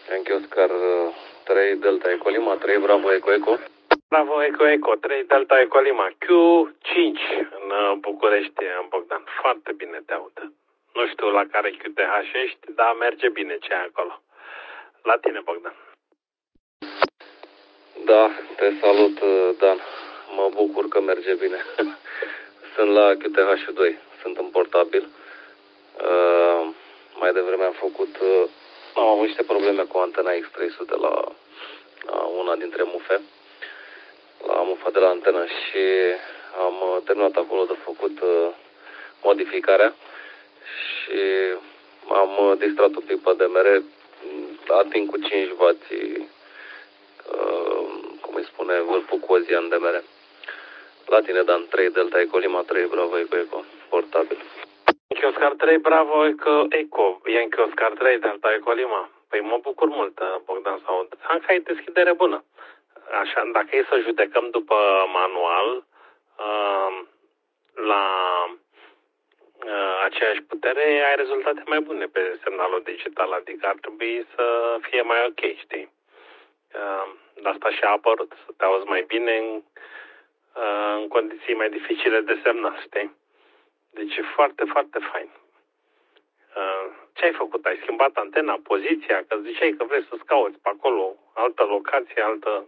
Yankee Oscar 3 Delta Eco Lima, 3 Bravo Eco Eco. Bravo Eco Eco, 3 Delta Eco Lima, Q5 în București, Bogdan. Foarte bine te aud. Nu știu la care QTH ești, dar merge bine ce ai acolo. La tine, Bogdan. Da, te salut, Dan. Mă bucur că merge bine. Sunt la QTH2, sunt în portabil. Mai devreme am avut niște probleme cu antena X300 la una dintre mufe, la mufa de la antenă, și am terminat acolo de făcut modificarea și am distrat un pic pe DMR, ating cu 5W, cum îi spune, vârful cozia în DMR. La tine, Dan, 3 Delta Eco Lima, 3 Bravo Eco Eco, portabil. Yankee Oscar 3 Bravo Eco, Yankee Oscar 3 Delta Eco Lima. Păi mă bucur mult, Bogdan, să aud. Că ai deschidere bună. Așa, dacă e să judecăm după manual, la aceeași putere ai rezultate mai bune pe semnalul digital, adică ar trebui să fie mai ok, știi? De asta și a apărut, să te auzi mai bine în condiții mai dificile de semnal, știi? Deci e foarte, foarte fain. Ce ai făcut? Ai schimbat antena, poziția? Că ziceai că vrei să-ți cauți pe acolo altă locație,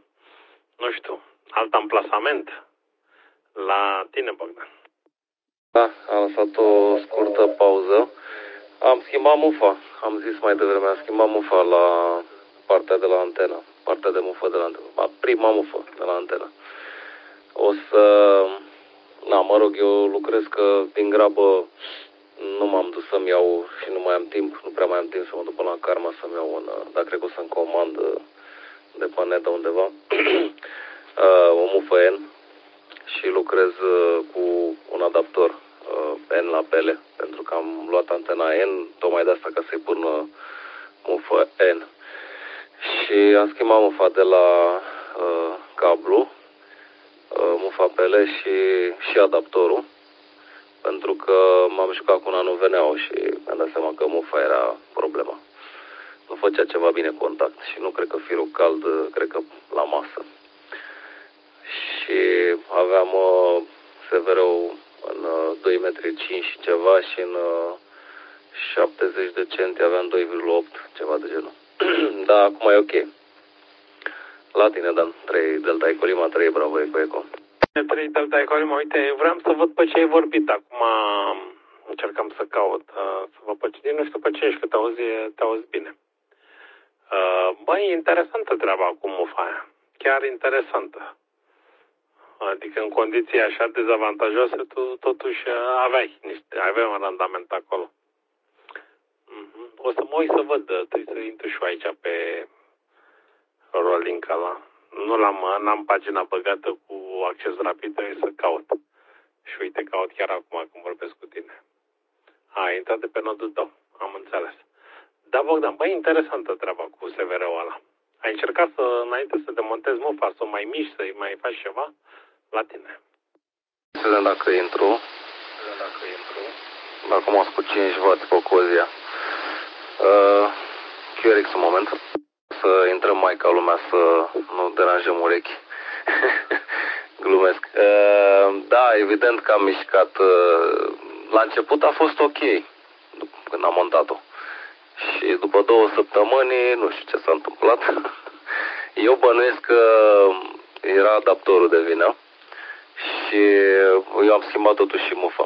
alt amplasament. La tine, Bogdan. Da, am lăsat o scurtă pauză. Am schimbat mufa. Am zis mai devreme, am schimbat mufa la partea de la antenă. Partea de mufă de la antenă. Prima mufă de la antenă. O să... mă rog, eu lucrez că din grabă nu m-am dus să-mi iau și nu mai am timp. Nu prea mai am timp să mă duc până la Karma să-mi iau dar cred că o să-mi comand de pe net de undeva o mufă N și lucrez cu un adaptor N la pele, pentru că am luat antena N tocmai de asta, ca să-i pun mufă N. Și am schimbat mufa de la cablu, mufa pele și adaptorul, pentru că m-am jucat cu nano VNO și mi-am dat seama că mufa era problema. Nu făcea ceva bine contact și nu cred că firul cald, cred că la masă. Și aveam SVR-ul în 2,5 metri și ceva și în 70 de centi aveam 2,8, ceva de genul. Da, acum e ok. La tine, Dan, 3 Delta Eco Lima, 3 Bravo Eco Eco. 3 Delta Eco Lima, uite, vreau să văd pe ce ai vorbit. Acum încercam să caut, să văd pe ce, nu știu pe ce ești, că te auzi bine. Băi, interesantă treaba cu mufa aia. Chiar interesantă. Adică în condiții așa dezavantajoase, tu totuși aveai un randament acolo. O să mă uit să văd, trebuie să intru și eu aici pe Rolling-a ăla. N-am pagina băgată cu acces rapid, trebuie să caut. Și uite, caut chiar acum când vorbesc cu tine. A intrat de pe nodul tău, am înțeles. Da, Bogdan, băi, interesantă treaba cu SVR-ul ăla. Ai încercat înainte să demontezi mufa, să o mai miști, să-i mai faci ceva? La tine. Să vedem dacă intru. Acum am cu 5W pe cozia. QRX un moment. Să intrăm mai ca lumea, să nu deranjăm urechi. Glumesc. Da, evident că am mișcat. La început a fost ok când am montat-o. Și după 2 săptămâni, nu știu ce s-a întâmplat. Eu bănuiesc că era adaptorul de vină. Și eu am schimbat totuși și mufa.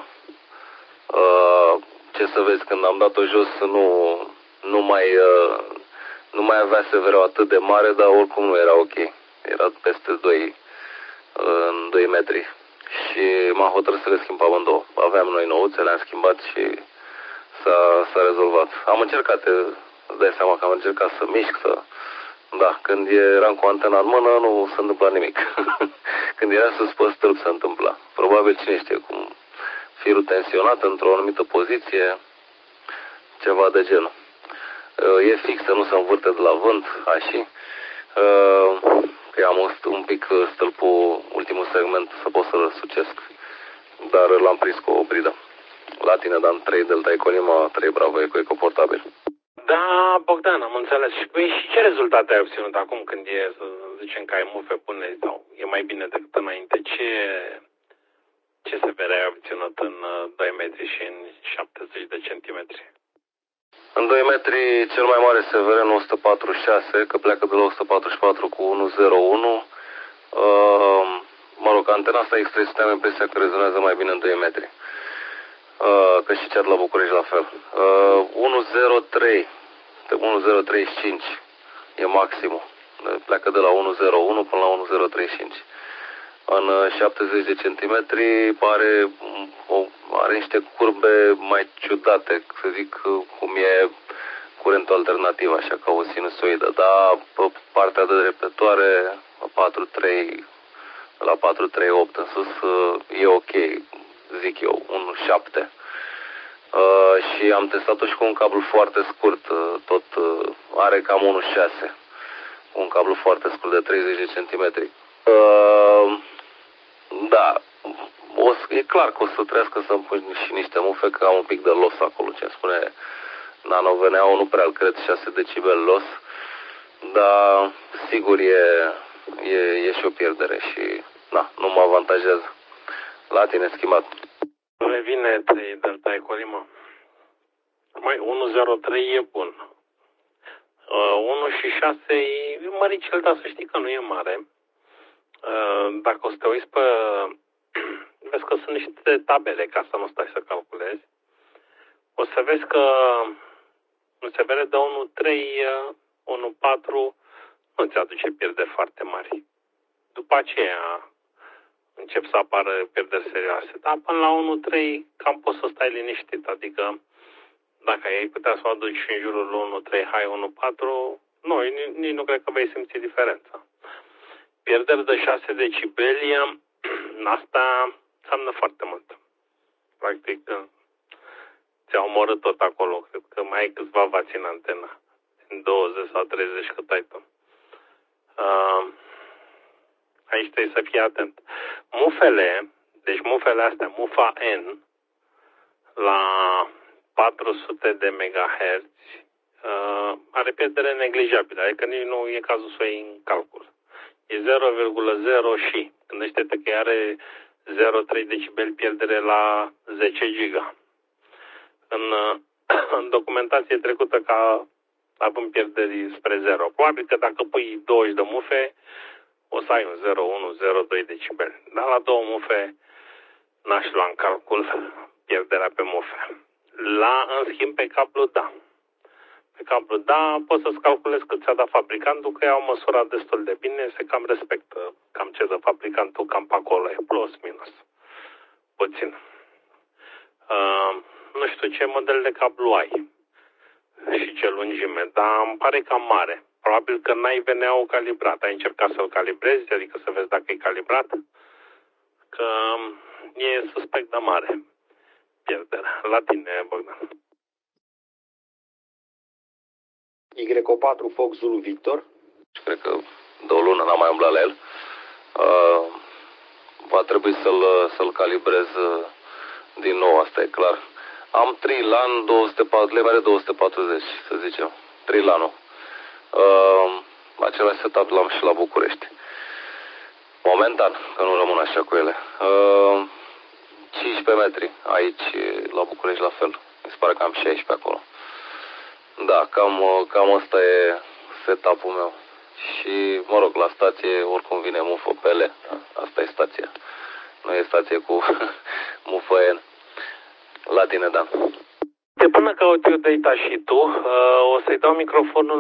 Ce să vezi, când am dat-o jos nu mai avea SVR-ul atât de mare, dar oricum nu era ok. Era peste 2 metri. Și m-am hotărât să le schimb amândouă. Aveam noi nouțe, le-am schimbat și s-a rezolvat. Am încercat, îți dai seama că am încercat să mișc, Da, când eram cu antena în mână, nu se întâmpla nimic. Când era sus pe stâlp, se întâmpla. Probabil, cine știe, cum firul tensionat într-o anumită poziție, ceva de genul. E fixă, nu se învârte de la vânt, așa. Că am un pic stâlpul, ultimul segment, să pot să-l sucesc. Dar l-am prins cu o bridă. La tine, Dan, 3 Delta Eco Lima, 3 Bravo Eco Eco portabil. Da, Bogdan, am înțeles. Și ce rezultate ai obținut acum când e, să zicem, că ai mufe bune sau e mai bine decât înainte? Ce SVR ai obținut în 2 metri și în 70 de centimetri? În 2 metri cel mai mare SVR în 146, că pleacă de la 144 cu 101. Mă rog, antena asta X300 am impresia că rezonează mai bine în 2 metri. Că și cea de la București la fel. 103, 1035 e maximul. Pleacă de la 101 până la 1035. În 70 de centimetri are niște curbe mai ciudate, să zic cum e curentul alternativ, așa ca o sinusoidă, dar pe partea de repetoare 438 în sus e ok, zic eu, 1.7. Și am testat-o și cu un cablu foarte scurt, tot are cam 1.6, un cablu foarte scurt de 30 de centimetri. Da, e clar că o să trească să-mi pun și niște mufe, că am un pic de los acolo, ce spune Nano VNA-ul, nu prea îl cred, 6 decibel los, dar sigur e și o pierdere și nu mă avantajează. La tine, schimbat. Revine 3 Delta Echo Lima. Mai 103 e bun. 1 și 6 e măricel, dar să știi că nu e mare. Dacă o să te uiți vezi că sunt niște tabele ca să nu stai să calculezi. O să vezi că un SVR de 1.3, 1.4 nu ți aduce pierderi foarte mari. După aceea încep să apară pierderi serioase. Dar până la 1.3 cam poți să stai liniștit. Adică dacă ai putea să o aduci în jurul 1.3 high 1.4, nici nu cred că vei simți diferența. Pierderi de 6 decibeli, asta înseamnă foarte mult. Practic, ți-a omorât tot acolo. Cred că mai ai câțiva vați în antena. În 20 sau 30 cât ai tu. Aici trebuie să fii atent. Mufele astea, mufa N, la 400 de MHz, are pierdere neglijabilă. Adică nici nu e cazul să o iei în calcul. E 0,0 și. Gândește-te că are 0,3 decibel pierdere la 10 giga. În documentație trecută ca având pierderi spre 0. Probabil că dacă pui 20 de mufe, o să ai un 0,1, 0,2 decibel. Dar la 2 mufe n-aș lua în calcul pierderea pe mufe. În schimb, pe cablu, da. Pe cablu, da, poți să-ți calculezi cât ți-a dat fabricantul, că i-au măsurat destul de bine, se cam respectă cam ce dă fabricantul, cam pe acolo e, plus, minus. Puțin. Nu știu ce model de cablu ai și ce lungime, dar îmi pare cam mare. Probabil că n-ai VNA-ul calibrat. Ai încercat să-l calibrezi, adică să vezi dacă e calibrat, că e suspect de mare pierderea. La tine, Bogdan. Y4 Fox Zulu Victor. Cred că de o lună n-am mai umblat la el. Va trebui să-l calibrez din nou, asta e clar. Am Trilan 240, să zicem. Trilanul. Același setup l-am și la București. Momentan, că nu rămân așa cu ele. 15 metri. Aici, la București, la fel. Mi se pare că am 16 acolo. Da, cam ăsta e setup-ul meu. Și, mă rog, la stație oricum vine mufă pele. Asta e stația. Nu e stație cu mufă N. La tine, Dan. Până caut eu data și tu, o să-i dau microfonul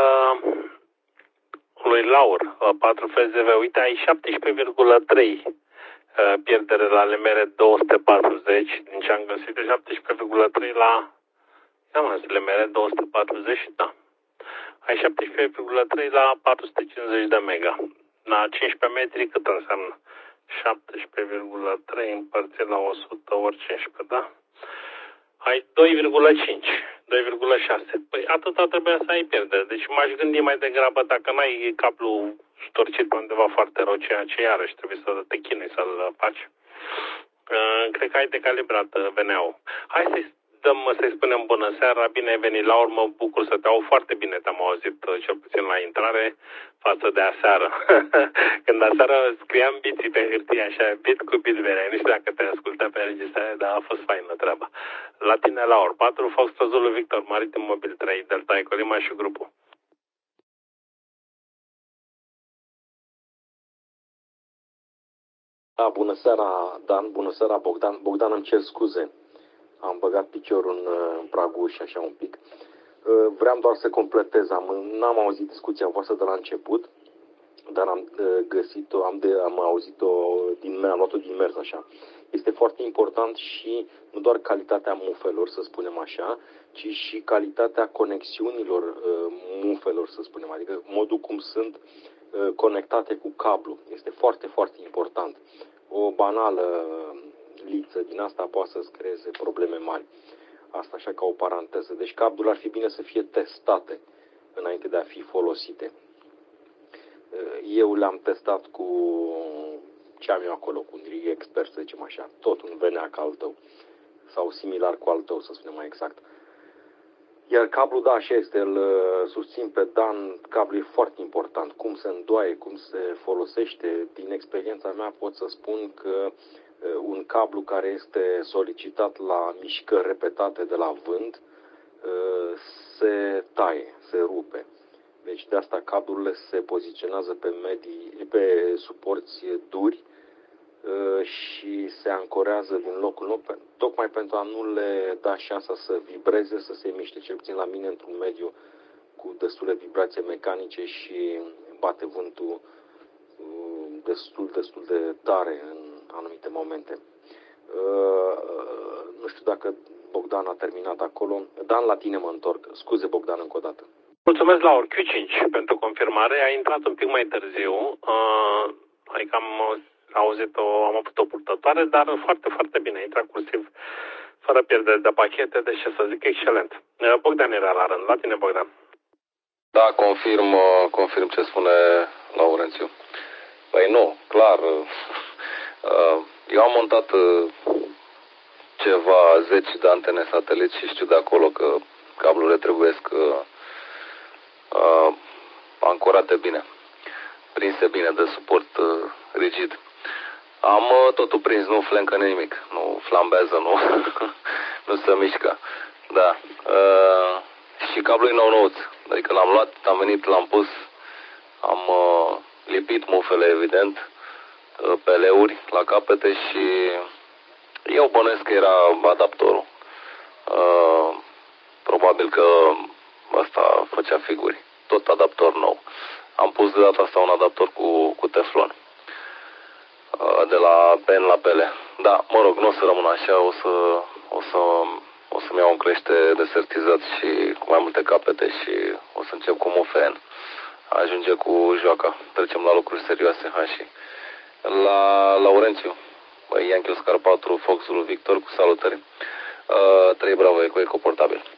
lui Laur, 4 FZV. Uite, ai 17,3 pierdere la LMR 240, din ce am găsit, 17,3 la LMR 240, da. Ai 17,3 la 450 de mega. La 15 metri cât înseamnă? 17,3 împărțit la 100 ori 15, da? Ai 2,5, 2,6. Păi atâta trebuia să ai pierdere. Deci m-aș gândi mai degrabă dacă n-ai cablu storcit pe undeva foarte rău, ceea ce iarăși trebuie să te chinui să-l faci. Cred că ai decalibrat VNA-ul. Hai să dăm să-i spunem bună seara, bine ai venit la urmă, bucur să te au foarte bine, te-am auzit cel puțin la intrare față de aseară. Când aseară scriam biții pe hârtie, așa, bit cu bit veneai, nu știu dacă te-ai ascultat pe înregistrare, dar a fost faină treaba. La tine la ori 4, Foxtrot Zulu Victor, Maritim Mobil 3, Delta Eco Lima și grupul. Da, bună seara, Dan, bună seara, Bogdan. Bogdan, îmi cer scuze. Am băgat piciorul în pragul ușii așa un pic. Vreau doar să completez. N-am auzit discuția voastră de la început, dar am găsit-o, am auzit-o am luat-o din mers așa. Este foarte important și nu doar calitatea mufelor, să spunem așa, ci și calitatea conexiunilor mufelor, să spunem, adică modul cum sunt conectate cu cablu. Este foarte, foarte important. O banală liță din asta poate să-ți creeze probleme mari. Asta așa ca o paranteză. Deci cablurile ar fi bine să fie testate înainte de a fi folosite. Eu le-am testat cu ce am eu acolo, cu un rig expert, să zicem așa, tot un veneac al tău, sau similar cu al tău, să spunem mai exact. Iar cablul, da, așa este, îl susțin pe Dan, cablul e foarte important, cum se îndoaie, cum se folosește. Din experiența mea pot să spun că un cablu care este solicitat la mișcări repetate de la vânt se taie, se rupe. Deci de asta cablurile se poziționează pe suporți duri și se ancorează din loc în loc, tocmai pentru a nu le da șansa să vibreze, să se miște, cel puțin la mine într-un mediu cu destule vibrații mecanice și bate vântul destul de tare în anumite momente. Nu știu dacă Bogdan a terminat acolo. Dan, la tine mă întorc. Scuze, Bogdan, încă o dată. Mulțumesc la ori Q5 pentru confirmare. A intrat un pic mai târziu. Adică am auzit-o, am avut o purtătoare, dar foarte, foarte bine. A intrat cursiv, fără pierdere de pachete, deci ce să zic, excelent. Bogdan era la rând. La tine, Bogdan. Da, confirm ce spune Laurențiu. Păi nu, clar. Eu am montat ceva zeci de antene satelit și știu de acolo că cablurile trebuiesc ancorate bine, prinse bine de suport rigid. Am totul prins, nu flencă nimic, nu flambează, nu se mișcă. Da. Și cablul e nou-nouț, adică l-am luat, am venit, l-am pus, am lipit mufele, evident, peleuri la capete și eu bănuiesc că era adaptorul. Probabil că ăsta făcea figuri. Tot adaptor nou. Am pus de data asta un adaptor cu teflon. De la pen la pele. Da, mă rog, nu o să rămân așa, o să-mi iau un crește desertizat și cu mai multe capete și o să încep cu mofen. Ajunge cu joaca. Trecem la lucruri serioase, ha, și la Laurențiu. Yankee Oscar 4, Fox Zulu Victor, cu salutări. 3 Bravo Eco, Eco portabil.